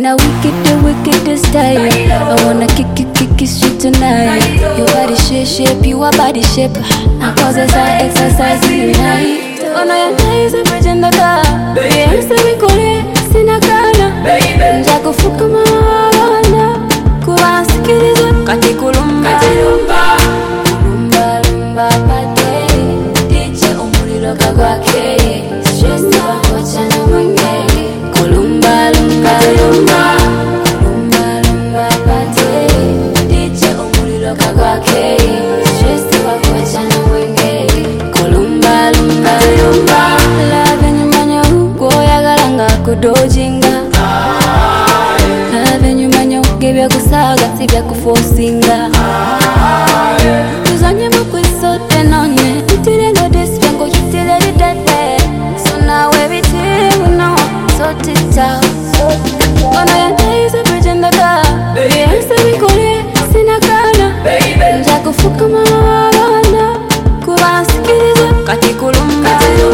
a wicked style. I wanna kick it straight tonight. Your body shape, you a body shape. Now cause I exercise tonight. Ona ya nice pretend da. Baby, say we kule sina kana. Baby, njako fuka mawana. Kuwasikiliza kati kulumba. Lumba pate. DJ umuliro kagwake. Stress wako chana mwenge. Kulumba pate. DJ umuliro kagwake. Stress wako chana mwenge. Kulumba love nyumanyo goyagalanga kudojinga. Love nyumanyo gebya kusaga sibya kuforcinga. Tuzanye mukwiso tenonye itire no dispengo itire didate. So now everything we know sort it out. Ona ya nice pretend da. Baby, say we kule sina kana. Baby, njako fuka mawana. Kuwasikiliza kati kulumba.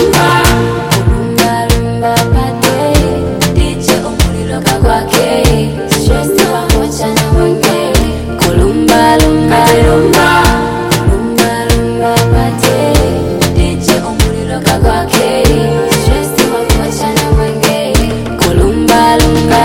Lumba pate. DJ umuliro kagwake. Stress wako chana mwenge. Kulumba pate. DJ umuliro kagwake. Stress wako chana mwenge. Kulumba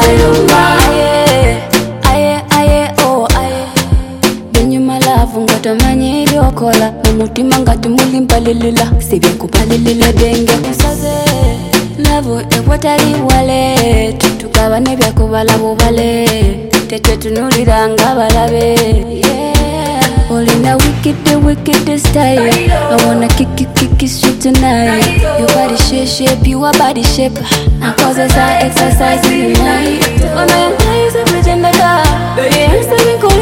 aye oh aye. Benyuma lavu ngatamanye iliokola. Umutima ngati mulimpalilila. Sibye kupalilila denge kusaze. Lavu ekwatali wale. Tukaba nebya kubala bubale. Tete tunuliranga balabe. Yeah. All in a wicked style. I wanna kick it straight tonight. Your body shape, you a body shape. Now cause I exercise tonight. Ona ya nice pretend da. Baby, say we